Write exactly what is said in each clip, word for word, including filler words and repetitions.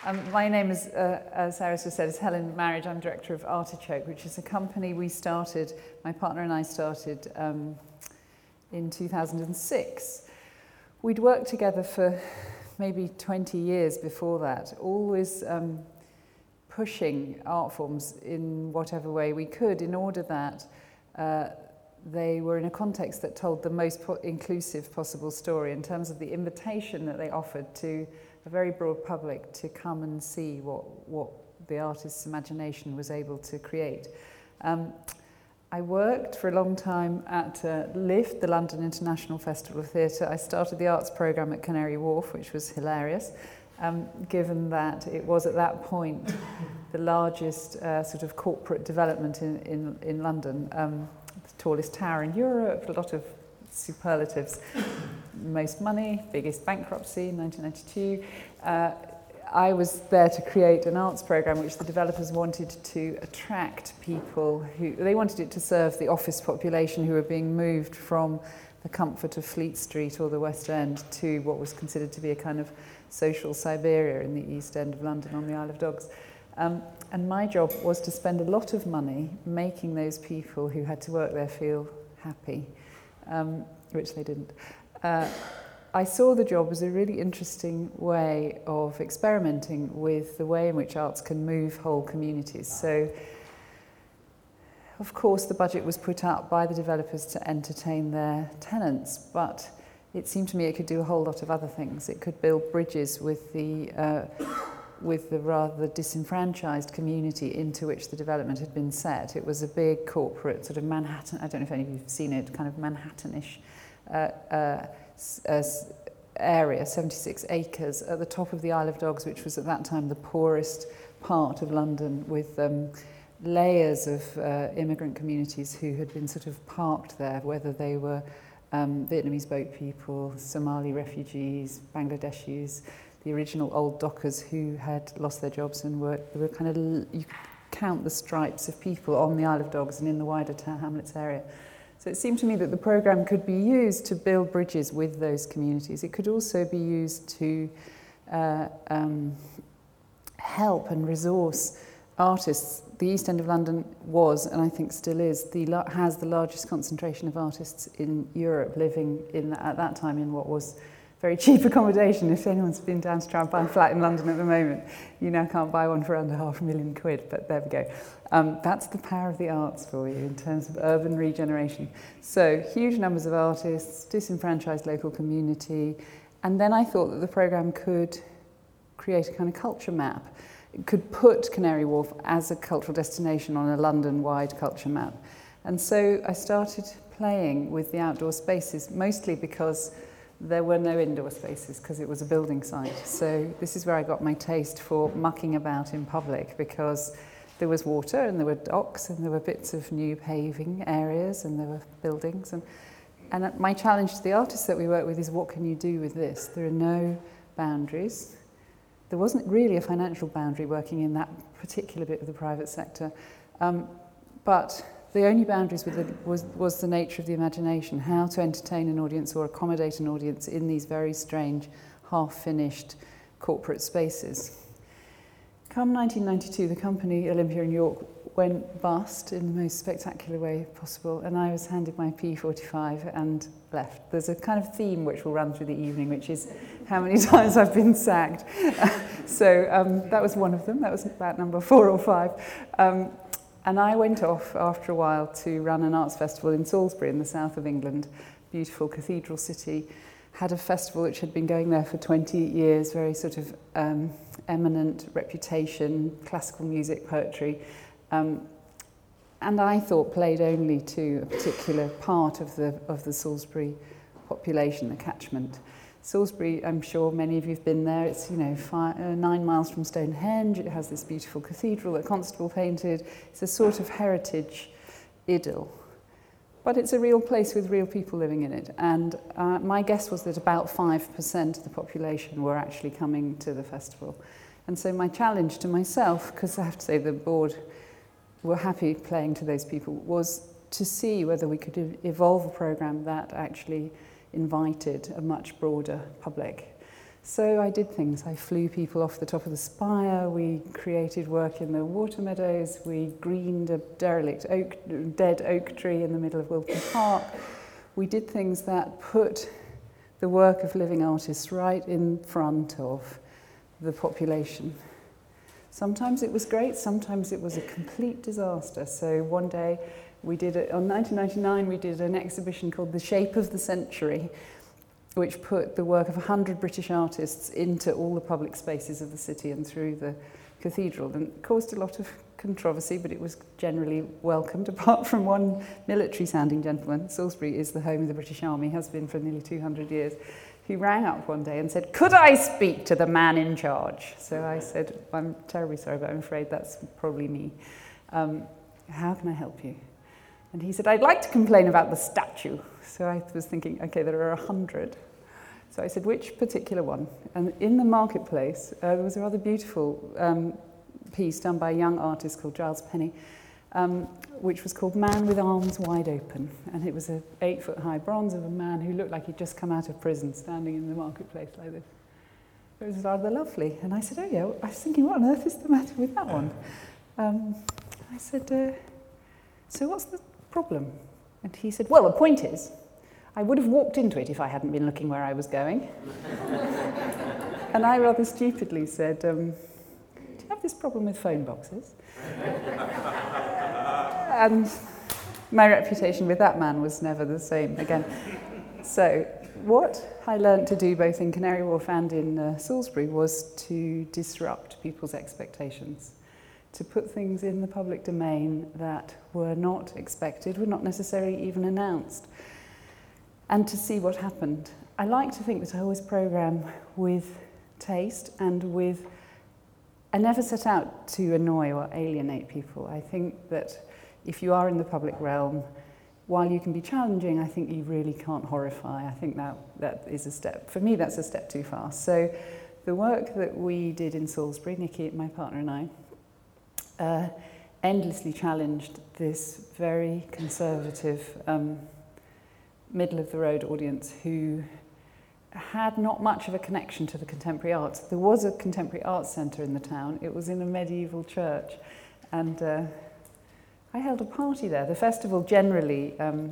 Um, my name is, uh, as Sarah just said, is Helen Marriage. I'm director of Artichoke, which is a company we started, my partner and I started um, in two thousand six. We'd worked together for maybe twenty years before that, always um, pushing art forms in whatever way we could in order that uh, they were in a context that told the most po- inclusive possible story in terms of the invitation that they offered to a very broad public to come and see what, what the artist's imagination was able to create. Um, I worked for a long time at uh, LIFT, the London International Festival of Theatre. I started the arts programme at Canary Wharf, which was hilarious, um, given that it was at that point the largest uh, sort of corporate development in, in, in London. Um, the tallest tower in Europe, a lot of superlatives. Most money, biggest bankruptcy in nineteen ninety-two. Uh, I was there to create an arts programme which the developers wanted to attract people who, they wanted it to serve the office population who were being moved from the comfort of Fleet Street or the West End to what was considered to be a kind of social Siberia in the East End of London on the Isle of Dogs. Um, and my job was to spend a lot of money making those people who had to work there feel happy, um, which they didn't. Uh, I saw the job as a really interesting way of experimenting with the way in which arts can move whole communities. So, of course, the budget was put up by the developers to entertain their tenants, but it seemed to me it could do a whole lot of other things. It could build bridges with the uh, with the rather disenfranchised community into which the development had been set. It was a big corporate sort of Manhattan, I don't know if any of you have seen it, kind of Manhattanish uh, uh, uh, area, seventy-six acres at the top of the Isle of Dogs, which was at that time the poorest part of London, with um, layers of uh, immigrant communities who had been sort of parked there, whether they were um, Vietnamese boat people, Somali refugees, Bangladeshis, the original old dockers who had lost their jobs and were, were kind of, you could count the stripes of people on the Isle of Dogs and in the wider Tower Hamlets area. So it seemed to me that the programme could be used to build bridges with those communities. It could also be used to uh, um, help and resource artists. The East End of London was, and I think still is, the has the largest concentration of artists in Europe living in at that time in what was very cheap accommodation. If anyone's been down to try and buy a flat in London at the moment, you now can't buy one for under half a million quid, but there we go. Um, that's the power of the arts for you in terms of urban regeneration. So huge numbers of artists, disenfranchised local community, and then I thought that the programme could create a kind of culture map. It could put Canary Wharf as a cultural destination on a London-wide culture map. And so I started playing with the outdoor spaces, mostly because there were no indoor spaces because it was a building site. So this is where I got my taste for mucking about in public, because there was water and there were docks and there were bits of new paving areas and there were buildings. And, and my challenge to the artists that we work with is, what can you do with this? There are no boundaries. There wasn't really a financial boundary working in that particular bit of the private sector. Um, but the only boundaries with the, was, was the nature of the imagination, how to entertain an audience or accommodate an audience in these very strange, half-finished corporate spaces. Come nineteen ninety-two, the company Olympia in York went bust in the most spectacular way possible, and I was handed my P forty-five and left. There's a kind of theme which will run through the evening, which is how many times I've been sacked. so um, that was one of them. That was about number four or five. Um, And I went off after a while to run an arts festival in Salisbury in the south of England, beautiful cathedral city. Had a festival which had been going there for twenty years, very sort of um, eminent reputation, classical music, poetry. Um, and I thought played only to a particular part of the, of the Salisbury population, the catchment. Salisbury, I'm sure many of you have been there. It's, you know, five, uh, nine miles from Stonehenge. It has this beautiful cathedral that Constable painted. It's a sort of heritage idyll. But it's a real place with real people living in it. And uh, my guess was that about five percent of the population were actually coming to the festival. And so my challenge to myself, because I have to say the board were happy playing to those people, was to see whether we could evolve a programme that actually invited a much broader public. So I did things. I flew people off the top of the spire. We created work in the water meadows. We greened a derelict oak, dead oak tree in the middle of Wilton Park. We did things that put the work of living artists right in front of the population. Sometimes it was great, sometimes it was a complete disaster. So one day we did, it, on nineteen ninety-nine, we did an exhibition called The Shape of the Century, which put the work of one hundred British artists into all the public spaces of the city and through the cathedral, and it caused a lot of controversy, but it was generally welcomed, apart from one military-sounding gentleman. Salisbury is the home of the British Army, has been for nearly two hundred years. He rang up one day and said, "Could I speak to the man in charge?" So I said, "I'm terribly sorry, but I'm afraid that's probably me. Um, how can I help you?" And he said, "I'd like to complain about the statue." So I was thinking, okay, there are a hundred. So I said, "Which particular one?" And in the marketplace, uh, there was a rather beautiful um, piece done by a young artist called Giles Penny, um, which was called Man with Arms Wide Open. And it was an eight-foot-high bronze of a man who looked like he'd just come out of prison, standing in the marketplace like this. It was rather lovely. And I said, "Oh, yeah," I was thinking, what on earth is the matter with that one? Um, I said, uh, "So what's the problem?" And he said, "Well, the point is, I would have walked into it if I hadn't been looking where I was going." And I rather stupidly said, um, "Do you have this problem with phone boxes?" And my reputation with that man was never the same again. So what I learned to do both in Canary Wharf and in uh, Salisbury was to disrupt people's expectations, to put things in the public domain that were not expected, were not necessarily even announced, and to see what happened. I like to think that I always programme with taste and with... I never set out to annoy or alienate people. I think that if you are in the public realm, while you can be challenging, I think you really can't horrify. I think that that is a step, for me, that's a step too far. So the work that we did in Salisbury, Nikki, my partner and I, uh, endlessly challenged this very conservative, um, middle-of-the-road audience who had not much of a connection to the contemporary arts. There was a contemporary arts centre in the town. It was in a medieval church. And uh, I held a party there. The festival generally, um,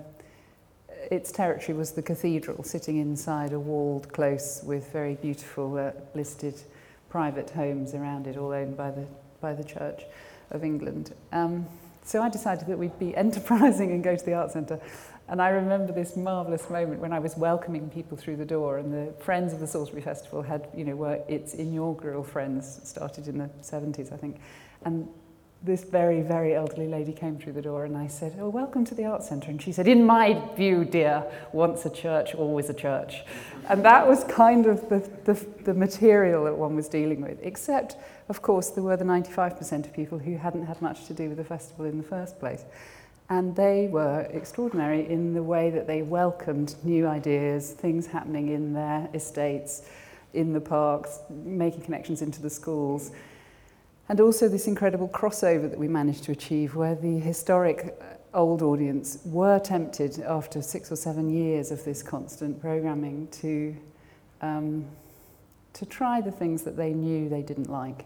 its territory was the cathedral, sitting inside a walled close with very beautiful uh, listed private homes around it, all owned by the, by the Church of England. Um, so I decided that we'd be enterprising and go to the art centre. And I remember this marvellous moment when I was welcoming people through the door, and the Friends of the Salisbury Festival had, you know, were its inaugural Friends, started in the seventies, I think. And this very, very elderly lady came through the door, and I said, "Oh, welcome to the Art Centre." And she said, "In my view, dear, once a church, always a church." And that was kind of the, the, the material that one was dealing with, except, of course, there were the ninety-five percent of people who hadn't had much to do with the festival in the first place. And they were extraordinary in the way that they welcomed new ideas, things happening in their estates, in the parks, making connections into the schools. And also this incredible crossover that we managed to achieve, where the historic old audience were tempted, after six or seven years of this constant programming, to, um, to try the things that they knew they didn't like.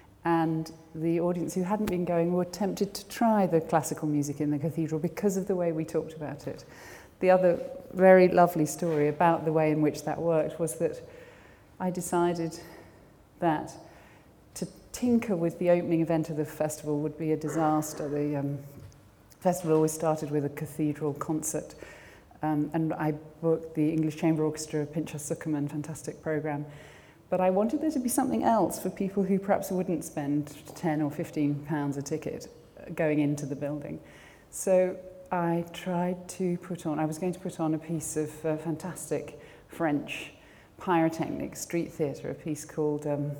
And the audience who hadn't been going were tempted to try the classical music in the cathedral because of the way we talked about it. The other very lovely story about the way in which that worked was that I decided that to tinker with the opening event of the festival would be a disaster. The um, festival always started with a cathedral concert, um, and I booked the English Chamber Orchestra, Pinchas Zuckerman, fantastic programme. But I wanted there to be something else for people who perhaps wouldn't spend ten or fifteen pounds a ticket going into the building. So I tried to put on, I was going to put on a piece of uh, fantastic French pyrotechnic street theatre, a piece called um,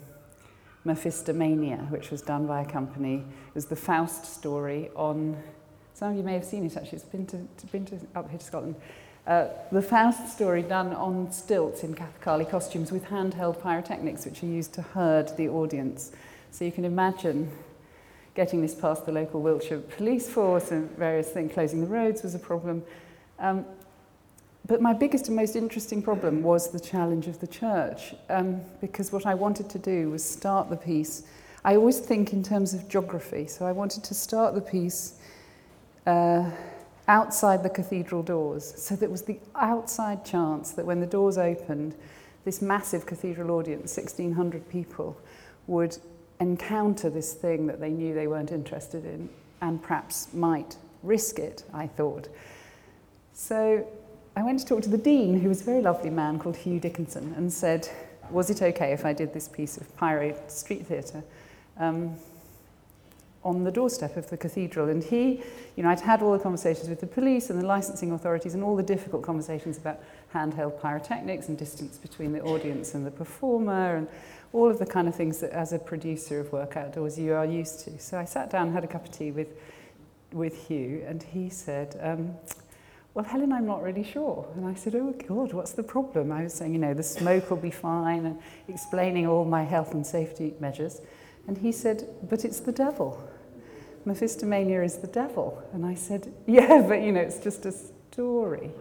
Mephistomania, which was done by a company. It was the Faust story on, some of you may have seen it actually, it's been to, to, been to up here to Scotland. Uh, the Faust story done on stilts in Kathakali costumes with handheld pyrotechnics which are used to herd the audience. So you can imagine getting this past the local Wiltshire police force and various things, closing the roads was a problem. Um, but my biggest and most interesting problem was the challenge of the church, um, because what I wanted to do was start the piece. I always think in terms of geography, so I wanted to start the piece uh, outside the cathedral doors, so there was the outside chance that when the doors opened, this massive cathedral audience, sixteen hundred people, would encounter this thing that they knew they weren't interested in and perhaps might risk it, I thought. So I went to talk to the dean, who was a very lovely man called Hugh Dickinson, and said, was it okay if I did this piece of Pyro street theatre um, on the doorstep of the cathedral? And he, you know, I'd had all the conversations with the police and the licensing authorities and all the difficult conversations about handheld pyrotechnics and distance between the audience and the performer and all of the kind of things that as a producer of work outdoors you are used to. So I sat down and had a cup of tea with, with Hugh, and he said, um, well, Helen, I'm not really sure. And I said, oh, God, what's the problem? I was saying, you know, the smoke will be fine, and explaining all my health and safety measures. And he said, but it's the devil. Mephistomania is the devil. And I said, yeah, but, you know, it's just a story.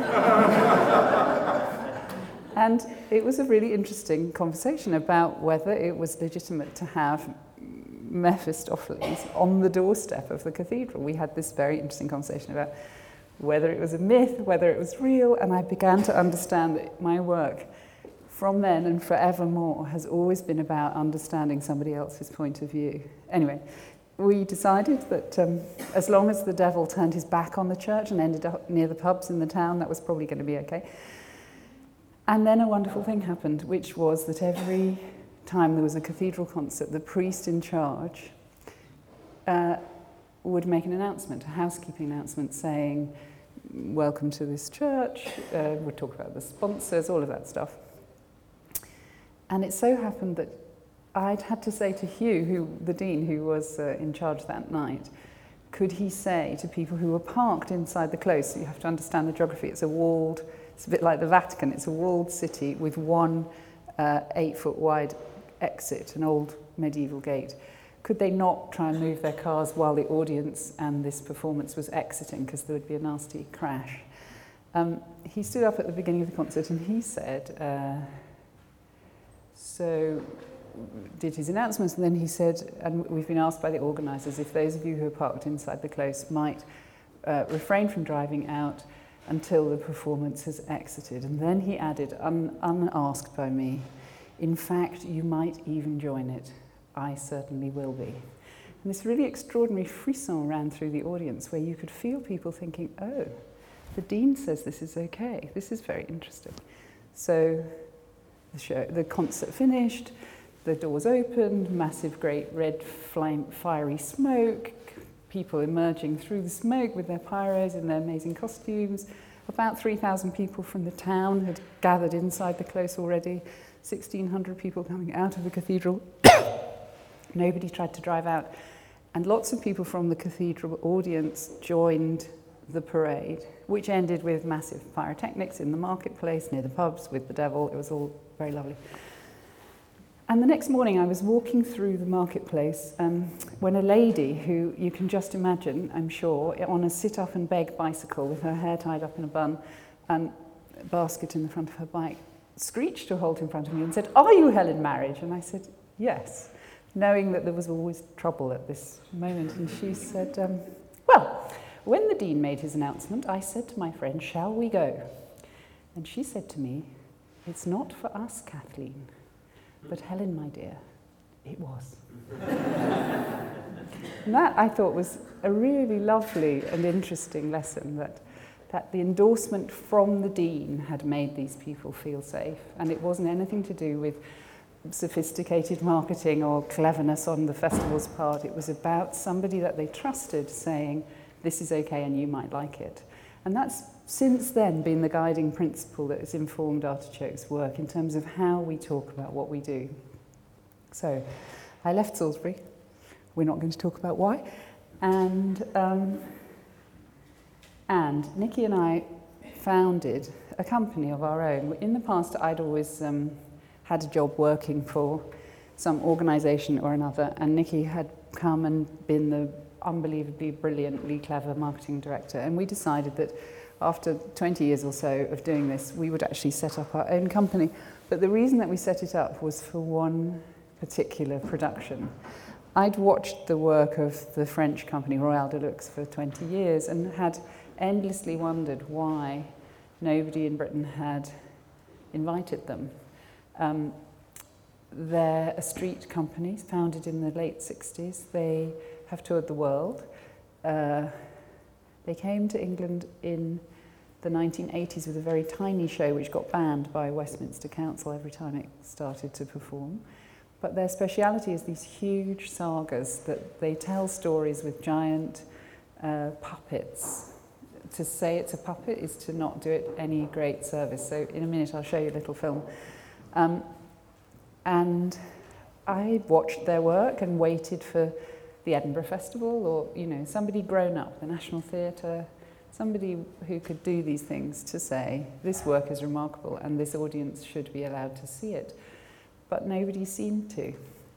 And it was a really interesting conversation about whether it was legitimate to have Mephistopheles on the doorstep of the cathedral. We had this very interesting conversation about whether it was a myth, whether it was real, and I began to understand that my work from then and forevermore has always been about understanding somebody else's point of view. Anyway, we decided that um, as long as the devil turned his back on the church and ended up near the pubs in the town, that was probably going to be okay. And then a wonderful thing happened, which was that every time there was a cathedral concert, the priest in charge uh, would make an announcement, a housekeeping announcement saying, welcome to this church, uh, we'd talk about the sponsors, all of that stuff. And it so happened that I'd had to say to Hugh, who the dean who was uh, in charge that night, could he say to people who were parked inside the close, you have to understand the geography, it's a walled, it's a bit like the Vatican, it's a walled city with one uh, eight foot wide exit, an old medieval gate. Could they not try and move their cars while the audience and this performance was exiting, because there would be a nasty crash? Um, he stood up at the beginning of the concert and he said, uh, so did his announcements, and then he said, and we've been asked by the organisers if those of you who are parked inside the close might uh, refrain from driving out until the performance has exited. And then he added, un- unasked by me, in fact, you might even join it. I certainly will be. And this really extraordinary frisson ran through the audience where you could feel people thinking, oh, the dean says this is okay. This is very interesting. So the show, the concert finished, the doors opened, massive great red flame, fiery smoke, people emerging through the smoke with their pyros in their amazing costumes. About three thousand people from the town had gathered inside the close already, sixteen hundred people coming out of the cathedral. Nobody tried to drive out. And lots of people from the cathedral audience joined the parade, which ended with massive pyrotechnics in the marketplace, near the pubs, with the devil. It was all very lovely. And the next morning I was walking through the marketplace um, when a lady who you can just imagine, I'm sure, on a sit-up-and-beg bicycle with her hair tied up in a bun and a basket in the front of her bike, screeched to a halt in front of me and said, "Are you Helen Marriage?" And I said, "Yes," knowing that there was always trouble at this moment. And she said, um, well, when the dean made his announcement, I said to my friend, "Shall we go?" And she said to me, "It's not for us, Kathleen. But Helen, my dear, it was." And that, I thought, was a really lovely and interesting lesson, that, that the endorsement from the dean had made these people feel safe. And it wasn't anything to do with sophisticated marketing or cleverness on the festival's part. It was about somebody that they trusted saying, this is okay and you might like it. And that's since then been the guiding principle that has informed Artichoke's work in terms of how we talk about what we do. So I left Salisbury. We're not going to talk about why. And, um, and Nikki and I founded a company of our own. In the past, I'd always um, had a job working for some organisation or another, and Nikki had come and been the unbelievably brilliantly clever marketing director, and we decided that after twenty years or so of doing this, we would actually set up our own company. But the reason that we set it up was for one particular production. I'd watched the work of the French company Royal Deluxe for twenty years and had endlessly wondered why nobody in Britain had invited them. Um, they're a street company founded in the late sixties. They have toured the world. Uh, they came to England in the nineteen eighties with a very tiny show which got banned by Westminster Council every time it started to perform. But their speciality is these huge sagas that they tell stories with giant uh, puppets. To say it's a puppet is to not do it any great service. So in a minute I'll show you a little film. Um, and I watched their work and waited for the Edinburgh Festival, or you know, somebody grown up, the National Theatre, somebody who could do these things to say, this work is remarkable and this audience should be allowed to see it. But nobody seemed to.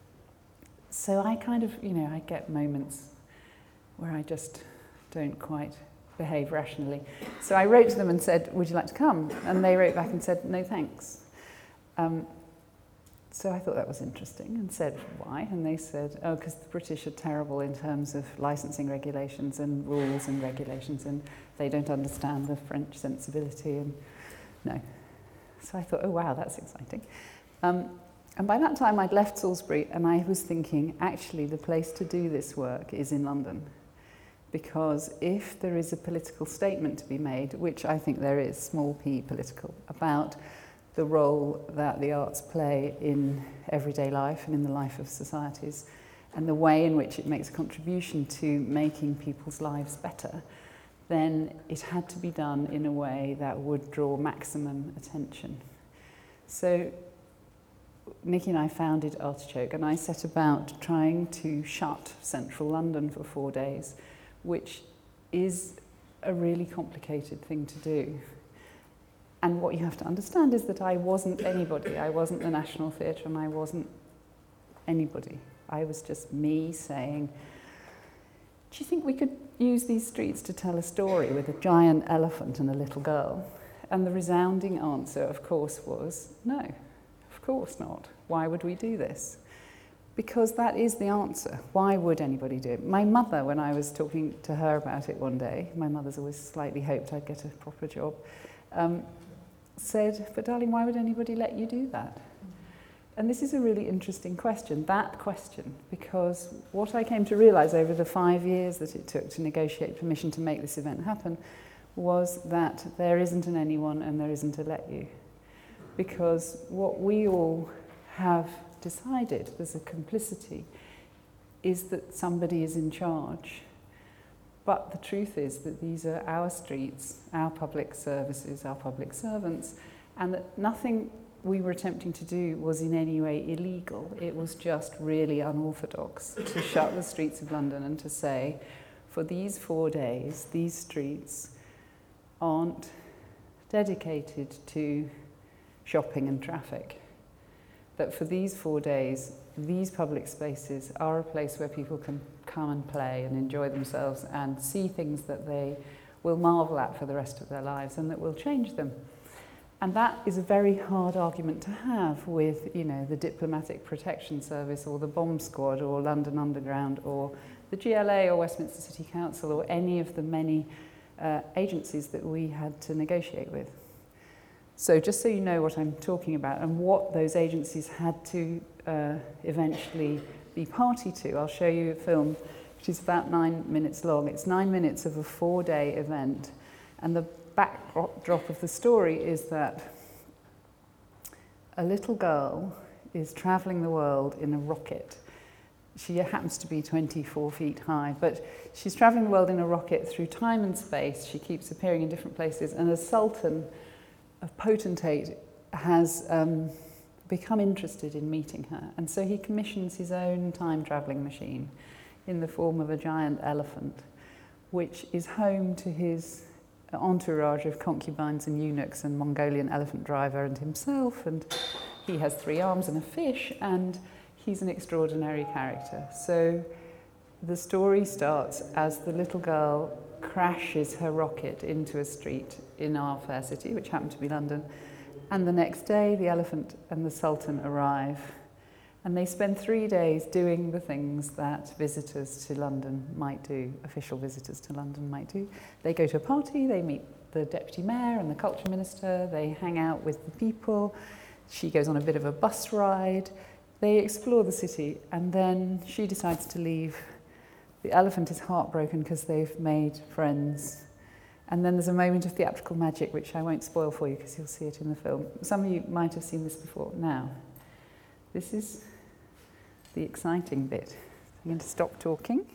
So I kind of, you know, I get moments where I just don't quite behave rationally. So I wrote to them and said, would you like to come? And they wrote back and said, no thanks. Um, so I thought that was interesting and said, why? And they said, oh, because the British are terrible in terms of licensing regulations and rules and regulations, and they don't understand the French sensibility, and no. So I thought, oh wow, that's exciting. Um, And by that time, I'd left Salisbury, and I was thinking, actually, the place to do this work is in London. Because if there is a political statement to be made, which I think there is, small p political, about the role that the arts play in everyday life and in the life of societies, and the way in which it makes a contribution to making people's lives better, then it had to be done in a way that would draw maximum attention. So Nikki and I founded Artichoke, and I set about trying to shut central London for four days, which is a really complicated thing to do. And what you have to understand is that I wasn't anybody. I wasn't the National Theatre, and I wasn't anybody. I was just me saying, do you think we could use these streets to tell a story with a giant elephant and a little girl? And the resounding answer, of course, was no. Of course not. Why would we do this? Because that is the answer. Why would anybody do it? My mother, when I was talking to her about it one day, my mother's always slightly hoped I'd get a proper job, um, said, but darling, why would anybody let you do that? And this is a really interesting question, that question, because what I came to realise over the five years that it took to negotiate permission to make this event happen was that there isn't an anyone and there isn't a let you. Because what we all have decided, there's a complicity, is that somebody is in charge. But the truth is that these are our streets, our public services, our public servants, and that nothing we were attempting to do was in any way illegal. It was just really unorthodox to shut the streets of London and to say, for these four days, these streets aren't dedicated to shopping and traffic. That for these four days, these public spaces are a place where people can come and play and enjoy themselves and see things that they will marvel at for the rest of their lives and that will change them. And that is a very hard argument to have with, you know, the Diplomatic Protection Service or the Bomb Squad or London Underground or the G L A or Westminster City Council or any of the many uh, agencies that we had to negotiate with. So just so you know what I'm talking about and what those agencies had to uh, eventually be party to, I'll show you a film which is about nine minutes long. It's nine minutes of a four-day event, and the backdrop of the story is that a little girl is travelling the world in a rocket. She happens to be twenty-four feet high, but she's travelling the world in a rocket through time and space. She keeps appearing in different places, and a sultan, a potentate, has um, become interested in meeting her. And so he commissions his own time-travelling machine in the form of a giant elephant, which is home to his entourage of concubines and eunuchs and Mongolian elephant driver and himself, and he has three arms and a fish, and he's an extraordinary character. So The story starts as the little girl crashes her rocket into a street in our fair city, which happened to be London. And the next day, the elephant and the sultan arrive. And they spend three days doing the things that visitors to London might do, official visitors to London might do. They go to a party, they meet the deputy mayor and the culture minister, they hang out with the people. She goes on a bit of a bus ride. They explore the city, and then she decides to leave. The elephant is heartbroken because they've made friends. And then there's a moment of theatrical magic, which I won't spoil for you because you'll see it in the film. Some of you might have seen this before. Now, this is the exciting bit. I'm going to stop talking.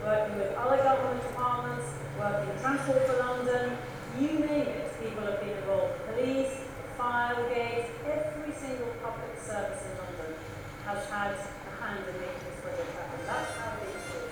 working with other government departments, working in Transport for London, you name it, people have been involved. Police, fire brigades, every single public service in London has had a hand in making this project happen. That's how big it is.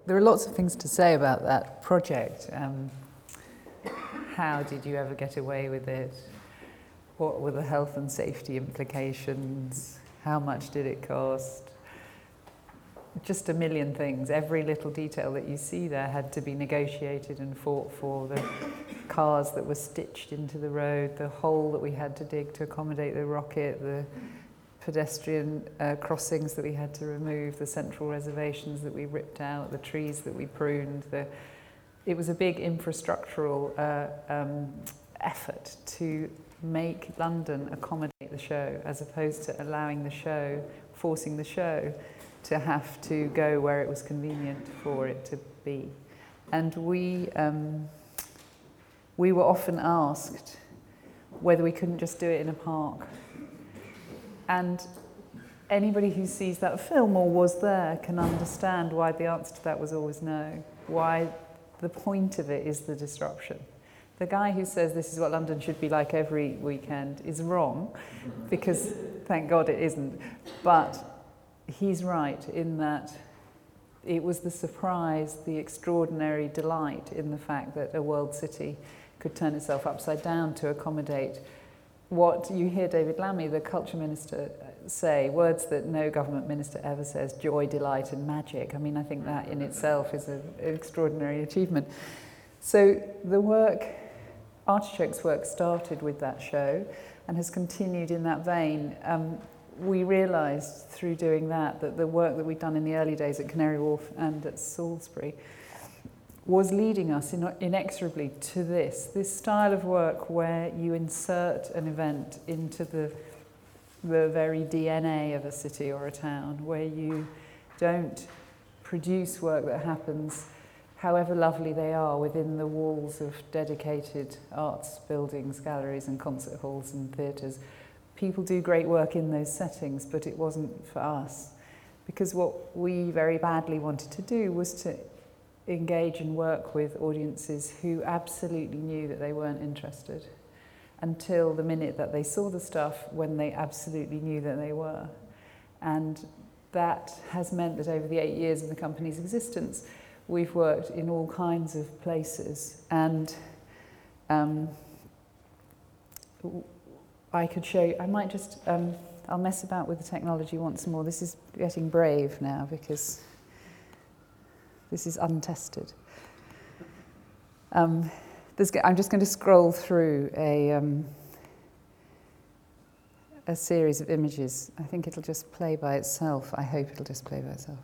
there are lots of things to say about that project. Um, how did you ever get away with it? What were the health and safety implications? How much did it cost? Just a million things. Every little detail that you see there had to be negotiated and fought for. The cars that were stitched into the road, the hole that we had to dig to accommodate the rocket, the pedestrian uh, crossings that we had to remove, the central reservations that we ripped out, the trees that we pruned. The, it was a big infrastructural uh, um, effort to make London accommodate the show, as opposed to allowing the show, forcing the show to have to go where it was convenient for it to be. And we, um, we were often asked whether we couldn't just do it in a park. And anybody who sees that film or was there can understand why the answer to that was always no, why the point of it is the disruption. The guy who says this is what London should be like every weekend is wrong, because thank God it isn't. But he's right in that it was the surprise, the extraordinary delight in the fact that a world city could turn itself upside down to accommodate what you hear David Lammy, the culture minister, say, words that no government minister ever says, joy, delight and magic. I mean, I think that in itself is a, an extraordinary achievement. So the work, Artichoke's work, started with that show and has continued in that vein. Um, we realised through doing that that the work that we'd done in the early days at Canary Wharf and at Salisbury was leading us in, inexorably to this, this style of work where you insert an event into the, the very D N A of a city or a town, where you don't produce work that happens, however lovely they are, within the walls of dedicated arts buildings, galleries and concert halls and theatres. People do great work in those settings, but it wasn't for us. Because what we very badly wanted to do was to engage and work with audiences who absolutely knew that they weren't interested until the minute that they saw the stuff, when they absolutely knew that they were. And that has meant that over the eight years of the company's existence, we've worked in all kinds of places. And um, I could show you, I might just, um, I'll mess about with the technology once more. This is getting brave now because this is untested. Um, there's, I'm just going to scroll through a, um, a series of images. I think it'll just play by itself. I hope it'll just play by itself.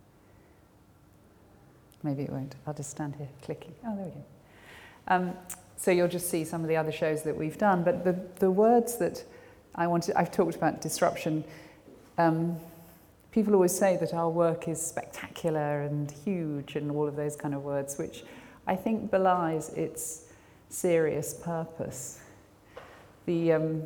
Maybe it won't. I'll just stand here clicking. Oh, there we go. Um, so you'll just see some of the other shows that we've done. But the, the words that I wanted, I've talked about disruption. Um, People always say that our work is spectacular and huge and all of those kind of words, which I think belies its serious purpose. The, um,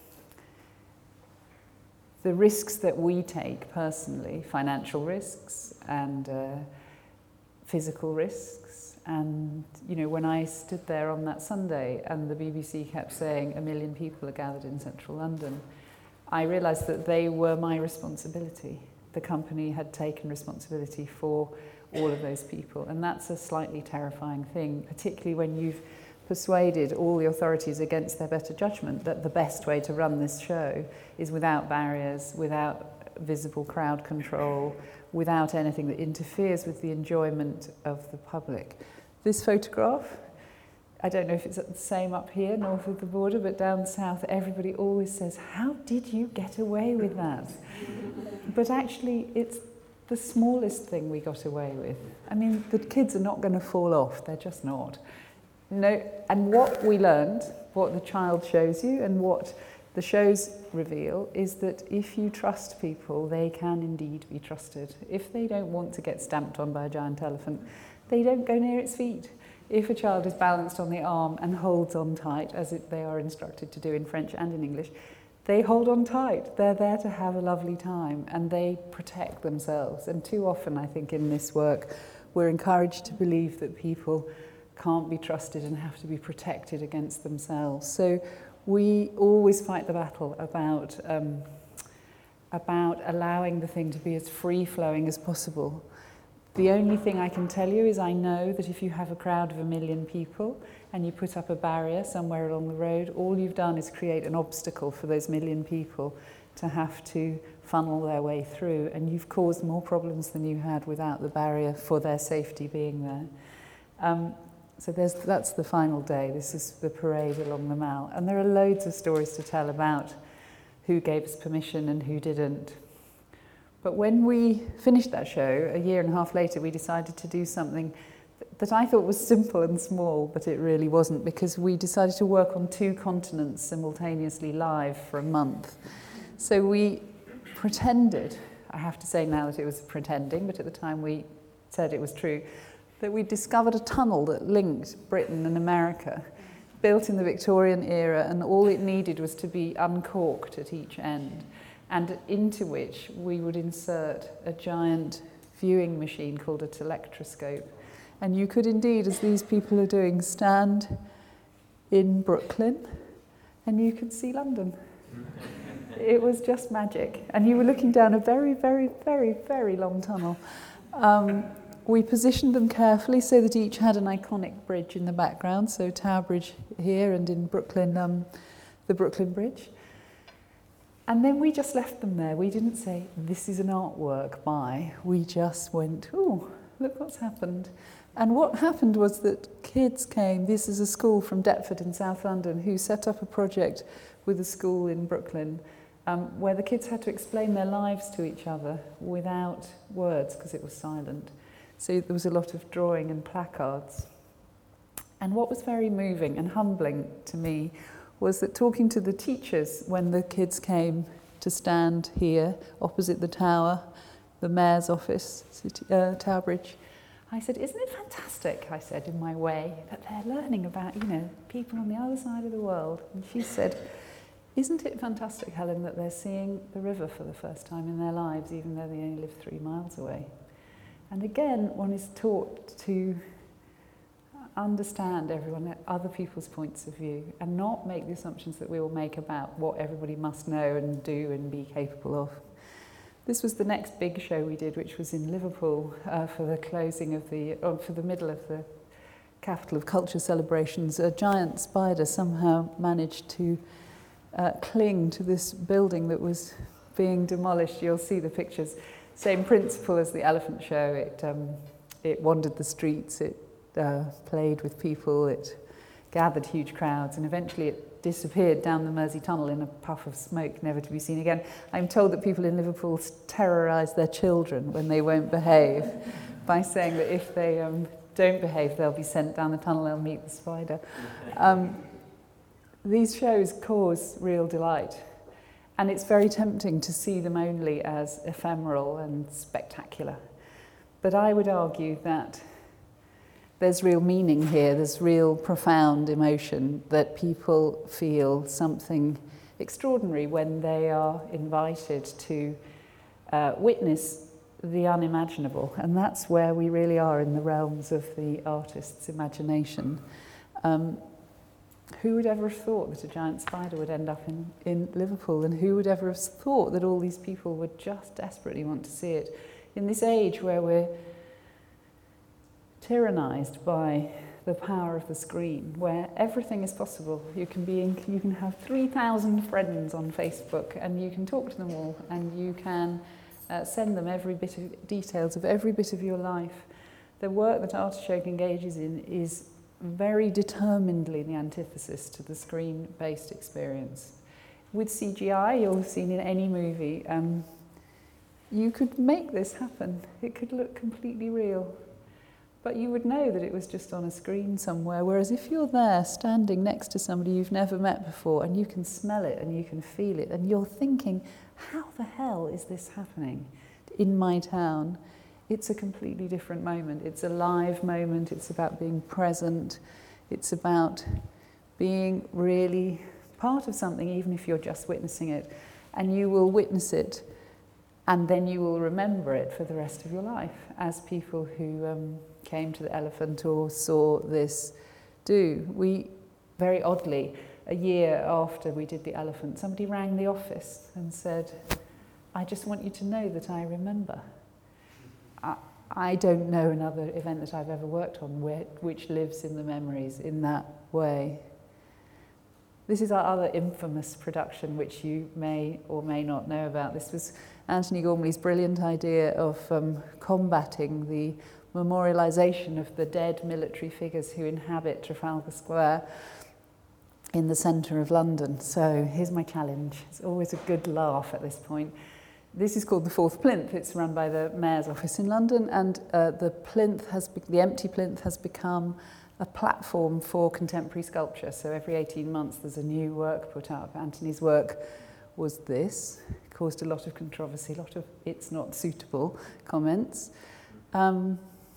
the risks that we take personally, financial risks and uh, physical risks, and you know, when I stood there on that Sunday and the B B C kept saying a million people are gathered in central London, I realised that they were my responsibility. The company had taken responsibility for all of those people. And that's a slightly terrifying thing, particularly when you've persuaded all the authorities against their better judgment that the best way to run this show is without barriers, without visible crowd control, without anything that interferes with the enjoyment of the public. This photograph, I don't know if it's the same up here, north of the border, but down south, everybody always says, how did you get away with that? But actually, it's the smallest thing we got away with. I mean, the kids are not going to fall off. They're just not. No, and what we learned, what the child shows you, and what the shows reveal, is that if you trust people, they can indeed be trusted. If they don't want to get stamped on by a giant elephant, they don't go near its feet. If a child is balanced on the arm and holds on tight, as it, they are instructed to do in French and in English, they hold on tight. They're there to have a lovely time, and they protect themselves. And too often, I think, in this work, we're encouraged to believe that people can't be trusted and have to be protected against themselves. So we always fight the battle about, um, about allowing the thing to be as free-flowing as possible. The only thing I can tell you is I know that if you have a crowd of a million people and you put up a barrier somewhere along the road, all you've done is create an obstacle for those million people to have to funnel their way through, and you've caused more problems than you had without the barrier for their safety being there. Um, so there's, that's the final day. This is the parade along the Mall. And there are loads of stories to tell about who gave us permission and who didn't. But when we finished that show, a year and a half later, we decided to do something that I thought was simple and small, but it really wasn't, because we decided to work on two continents simultaneously live for a month. So we pretended, I have to say now that it was pretending, but at the time we said it was true, that we discovered a tunnel that linked Britain and America, built in the Victorian era, and all it needed was to be uncorked at each end, and into which we would insert a giant viewing machine called a telectroscope. And you could indeed, as these people are doing, stand in Brooklyn and you could see London. It was just magic. And you were looking down a very, very, very, very long tunnel. Um, we positioned them carefully so that each had an iconic bridge in the background. So Tower Bridge here, and in Brooklyn, um, the Brooklyn Bridge. And then we just left them there. We didn't say, this is an artwork, bye. We just went, oh, look what's happened. And what happened was that kids came, this is a school from Deptford in South London, who set up a project with a school in Brooklyn, um, where the kids had to explain their lives to each other without words, because it was silent. So there was a lot of drawing and placards. And what was very moving and humbling to me was that talking to the teachers when the kids came to stand here opposite the tower, the mayor's office, City, uh, Tower Bridge, I said, isn't it fantastic, I said in my way, that they're learning about, you know, people on the other side of the world. And she said, isn't it fantastic, Helen, that they're seeing the river for the first time in their lives, even though they only live three miles away? And again, one is taught to understand everyone, other people's points of view, and not make the assumptions that we all make about what everybody must know and do and be capable of. This was the next big show we did, which was in Liverpool uh, for the closing of the, or for the middle of the Capital of Culture celebrations. A giant spider somehow managed to uh, cling to this building that was being demolished. You'll see the pictures. Same principle as the elephant show. It, um, it wandered the streets, it uh, played with people, it gathered huge crowds, and eventually it disappeared down the Mersey Tunnel in a puff of smoke, never to be seen again. I'm told that people in Liverpool terrorise their children when they won't behave by saying that if they um, don't behave, they'll be sent down the tunnel, they'll meet the spider. Um, these shows cause real delight, and it's very tempting to see them only as ephemeral and spectacular. But I would argue that there's real meaning here, there's real profound emotion, that people feel something extraordinary when they are invited to uh, witness the unimaginable. And that's where we really are in the realms of the artist's imagination. Um, who would ever have thought that a giant spider would end up in, in Liverpool? And who would ever have thought that all these people would just desperately want to see it? In this age where we're tyrannised by the power of the screen, where everything is possible. You can be in, you can have three thousand friends on Facebook, and you can talk to them all, and you can uh, send them every bit of details of every bit of your life. The work that Artichoke engages in is very determinedly the antithesis to the screen-based experience. With C G I, you'll have seen in any movie, um, you could make this happen. It could look completely real. But you would know that it was just on a screen somewhere, whereas if you're there standing next to somebody you've never met before, and you can smell it and you can feel it, and you're thinking, how the hell is this happening in my town? It's a completely different moment. It's a live moment. It's about being present. It's about being really part of something, even if you're just witnessing it. And you will witness it, and then you will remember it for the rest of your life, as people who um, came to the Elephant or saw this do. We, very oddly, a year after we did the Elephant, somebody rang the office and said, I just want you to know that I remember. Uh, I don't know another event that I've ever worked on where, which lives in the memories in that way. This is our other infamous production, which you may or may not know about. This was Anthony Gormley's brilliant idea of um, combating the memorialisation of the dead military figures who inhabit Trafalgar Square in the centre of London. So here's my challenge. It's always a good laugh at this point. This is called the Fourth Plinth. It's run by the Mayor's office in London, and uh, the plinth has be- the empty plinth has become a platform for contemporary sculpture. So every eighteen months there's a new work put up. Anthony's work was this. It caused a lot of controversy, a lot of it's not suitable comments. Um,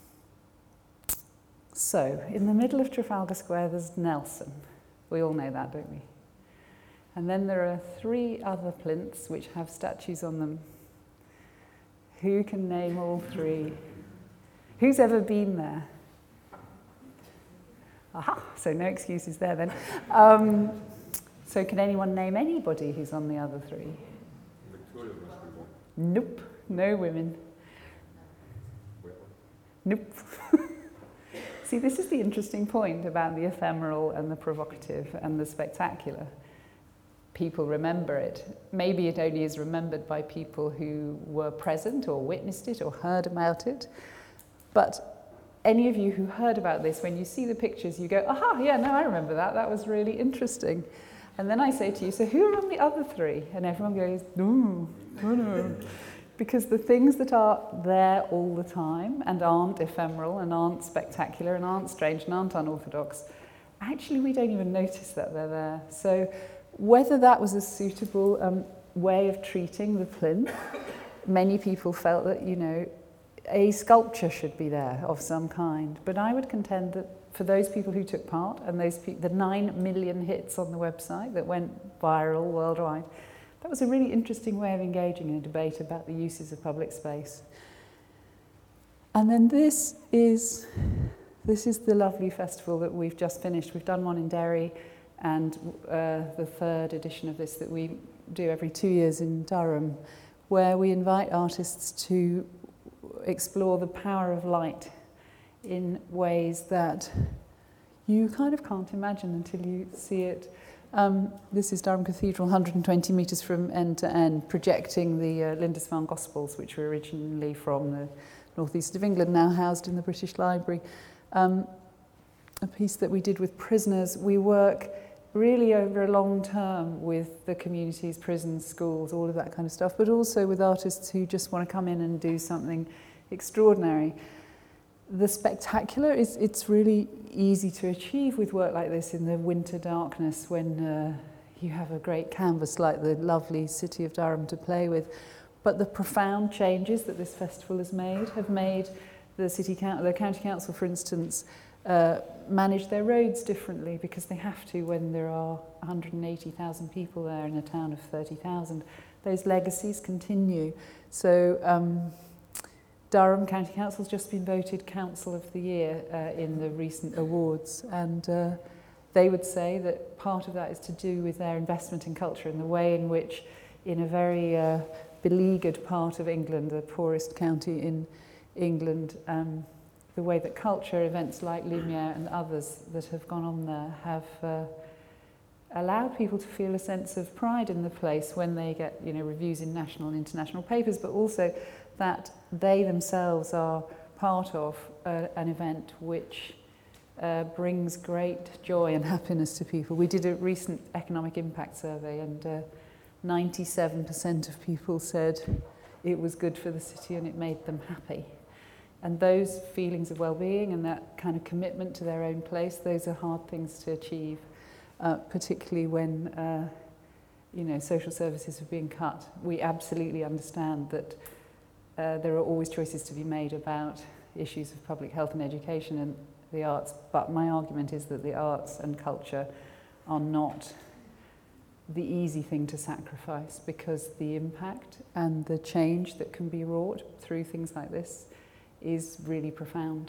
so in the middle of Trafalgar Square there's Nelson. We all know that, don't we? And then there are three other plinths which have statues on them. Who can name all three? Who's ever been there? Aha, so no excuses there then. Um, so can anyone name anybody who's on the other three? Victoria must be one. Nope, no women. Nope. See, this is the interesting point about the ephemeral and the provocative and the spectacular. People remember it. Maybe it only is remembered by people who were present or witnessed it or heard about it. But any of you who heard about this, when you see the pictures, you go, aha, yeah, no, I remember that. That was really interesting. And then I say to you, so who are on the other three? And everyone goes, no, no, no. Because the things that are there all the time and aren't ephemeral and aren't spectacular and aren't strange and aren't unorthodox, actually we don't even notice that they're there. So whether that was a suitable um, way of treating the plinth, many people felt that, you know, a sculpture should be there of some kind. But I would contend that for those people who took part, and those pe- the nine million hits on the website that went viral worldwide, that was a really interesting way of engaging in a debate about the uses of public space. And then this is, this is the lovely festival that we've just finished. We've done one in Derry, and uh, the third edition of this that we do every two years in Durham, where we invite artists to explore the power of light in ways that you kind of can't imagine until you see it. Um, this is Durham Cathedral, one hundred twenty metres from end to end, projecting the uh, Lindisfarne Gospels, which were originally from the northeast of England, now housed in the British Library. Um, a piece that we did with prisoners. We work really over a long term with the communities, prisons, schools, all of that kind of stuff, but also with artists who just want to come in and do something extraordinary. The spectacular is, it's really easy to achieve with work like this in the winter darkness when uh, you have a great canvas like the lovely city of Durham to play with. But the profound changes that this festival has made have made the city council, the county council, for instance, uh, manage their roads differently because they have to when there are one hundred eighty thousand people there in a town of thirty thousand. Those legacies continue. So um, Durham County Council has just been voted Council of the Year uh, in the recent awards, and uh, they would say that part of that is to do with their investment in culture and the way in which, in a very uh, beleaguered part of England, the poorest county in England, um, the way that culture, events like Lumiere and others that have gone on there have uh, allowed people to feel a sense of pride in the place when they get, you know, reviews in national and international papers, but also that they themselves are part of uh, an event which uh, brings great joy and happiness to people. We did a recent economic impact survey, and uh, ninety-seven percent of people said it was good for the city and it made them happy. And those feelings of well-being and that kind of commitment to their own place, those are hard things to achieve, uh, particularly when uh, you know, social services are being cut. We absolutely understand that uh, there are always choices to be made about issues of public health and education and the arts, but my argument is that the arts and culture are not the easy thing to sacrifice, because the impact and the change that can be wrought through things like this is really profound.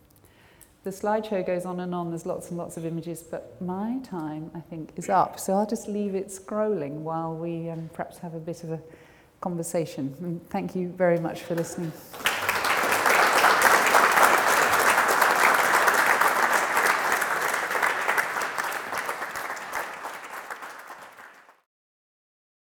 The slideshow goes on and on, there's lots and lots of images, but my time, I think, is up. So I'll just leave it scrolling while we um, perhaps have a bit of a conversation. And thank you very much for listening.